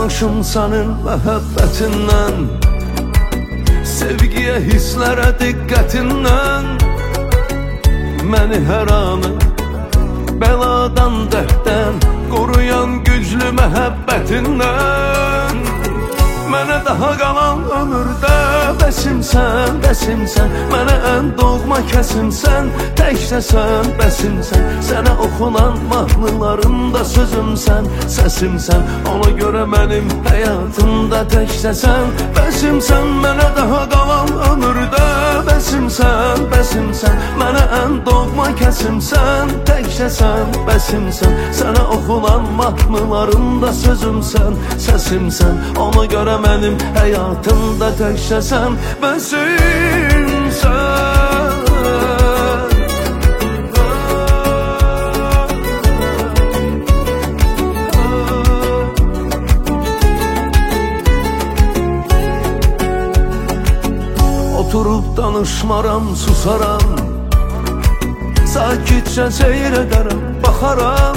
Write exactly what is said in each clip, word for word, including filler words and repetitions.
Tutulmuşum sənin məhəbbətindən, sevgiyə, hisslərə diqqətindən. Məni hər anı bəladan, dərddən qoruyan güclü məhəbbətindən. Mənə daha qalan ömürdə bəsimsən, bəsimsən. Mənə ən doğma kəsimsən, təkcəsən, bəsimsən. Sənə oxunan mahnılarımda sözümsən, səsimsən. Ona görə mənim həyatımda təkcəsən, bəsimsən. Mənə daha qalan ömürdə bəsimsən, bəsimsən. Mənə ən doğma kəsimsən, təkcəsən, bəsimsən. Sənə oxunan mahnılarımda sözümsən, səsimsən. Ona görə mənim həyatımda təkcəsən, bəsimsən. Oturub danışmaram, susaram, sakitcə seyr edərəm, baxaram.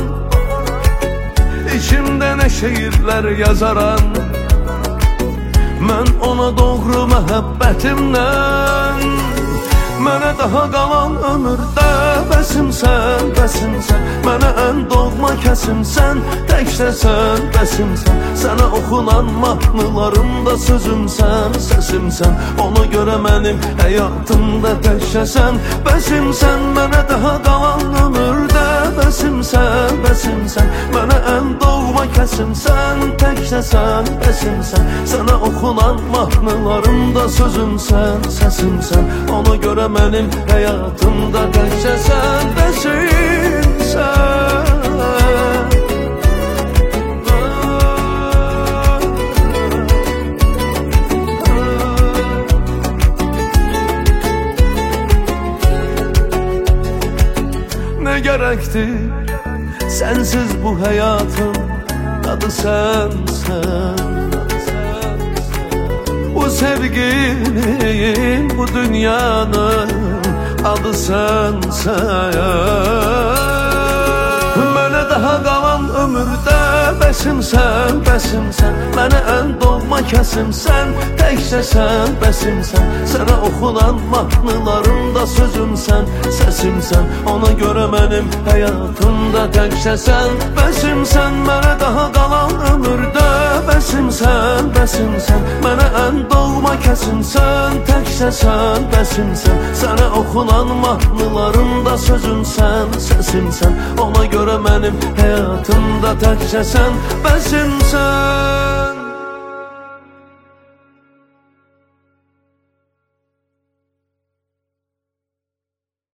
İçimdə nə şeirlər yazaram, mən ona doğru məhəbbətimdən. Mənə daha qalan ömürdə bəsimsən, bəsimsən. Mənə ən doğma kəsimsən, təkcəsən, bəsimsən. Sənə oxunan mahnılarımda sözümsən, səsimsən. Ona görə mənim həyatımda təkcəsən, bəsimsən. Mənə daha qalan ömürdə bəsimsən, bəsimsən. Mənə ən doğma kəsimsən, təkcəsən, bəsimsən. Sənə oxunan mahnılarımda sözümsən, səsimsən. Ona görə mənim həyatımda təkcəsən, bəsimsən. Nə gərəkdir sənsiz bu həyatım, adı sənsən. Bu sevginin, bu dünyanın adı sənsən. Mənə daha qalan ömürdə bəsimsən, bəsimsən. Mənə ən doğma kəsimsən, təkcəsən, bəsimsən. Sənə oxunan mahnılarımda sözümsən, səsimsən. Ona görə mənim həyatımda təkcəsən, bəsimsən. Mənə daha qalan ömürdə bəsimsən, bəsimsən. Mənə ən doğma kəsimsən, təkcəsən, bəsimsən. Sənə oxunan mahnılarımda sözümsən, səsimsən. Ona görə mənim həyatımda təkcəsən, bəsimsən.